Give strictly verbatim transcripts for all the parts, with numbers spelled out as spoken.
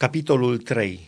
Capitolul trei.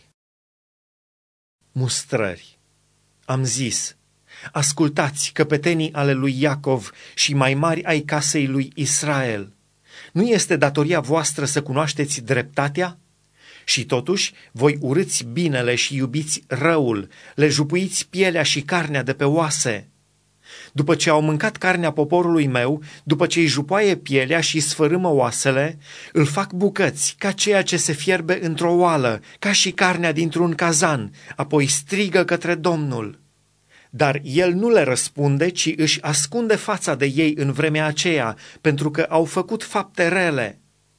Mustrări. Am zis: ascultați, căpetenii ale lui Iacov și mai mari ai casei lui Israel. Nu este datoria voastră să cunoașteți dreptatea? Și totuși, voi urâți binele și iubiți răul, le jupuiți pielea și carnea de pe oase. După ce au mâncat carnea poporului meu, după ce îi jupoaie pielea și sfărâmă oasele, îl fac bucăți, ca ceea ce se fierbe într-o oală, ca și carnea dintr-un cazan, apoi strigă către Domnul. Dar el nu le răspunde, ci își ascunde fața de ei în vremea aceea, pentru că au făcut fapte rele.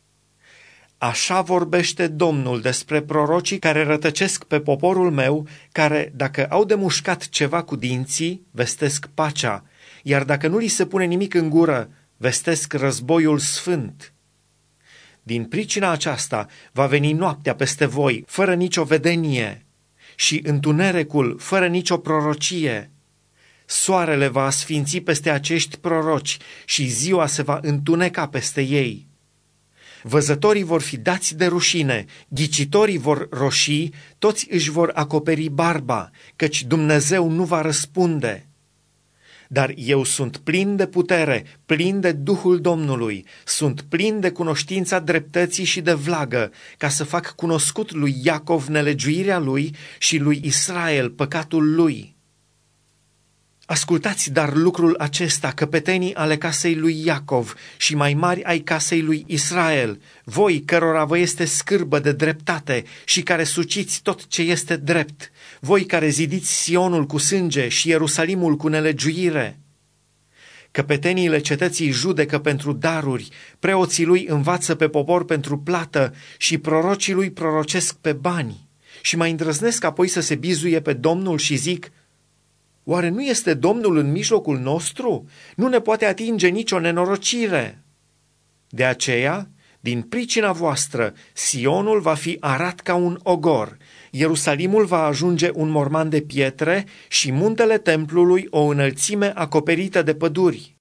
Așa vorbește Domnul despre prorocii care rătăcesc pe poporul meu, care, dacă au de mușcat ceva cu dinții, vestesc pacea, iar dacă nu li se pune nimic în gură, vestesc războiul sfânt. Din pricina aceasta va veni noaptea peste voi, fără nicio vedenie, și întunericul, fără nicio prorocie. Soarele va asfinți peste acești proroci și ziua se va întuneca peste ei. Văzătorii vor fi dați de rușine, ghicitorii vor roșii, toți își vor acoperi barba, căci Dumnezeu nu va răspunde. Dar eu sunt plin de putere, plin de Duhul Domnului, sunt plin de cunoștința dreptății și de vlagă, ca să fac cunoscut lui Iacov nelegiuirea lui și lui Israel păcatul lui. Ascultați dar lucrul acesta, căpetenii ale casei lui Iacov și mai mari ai casei lui Israel, voi cărora vă este scârbă de dreptate și care suciți tot ce este drept, voi care zidiți Sionul cu sânge și Ierusalimul cu nelegiuire. Căpeteniile cetății judecă pentru daruri, preoții lui învață pe popor pentru plată și prorocii lui prorocesc pe bani și mai îndrăznesc apoi să se bizuie pe Domnul și zic: oare nu este Domnul în mijlocul nostru? Nu ne poate atinge nicio nenorocire. De aceea, din pricina voastră, Sionul va fi arat ca un ogor, Ierusalimul va ajunge un morman de pietre și muntele templului o înălțime acoperită de păduri.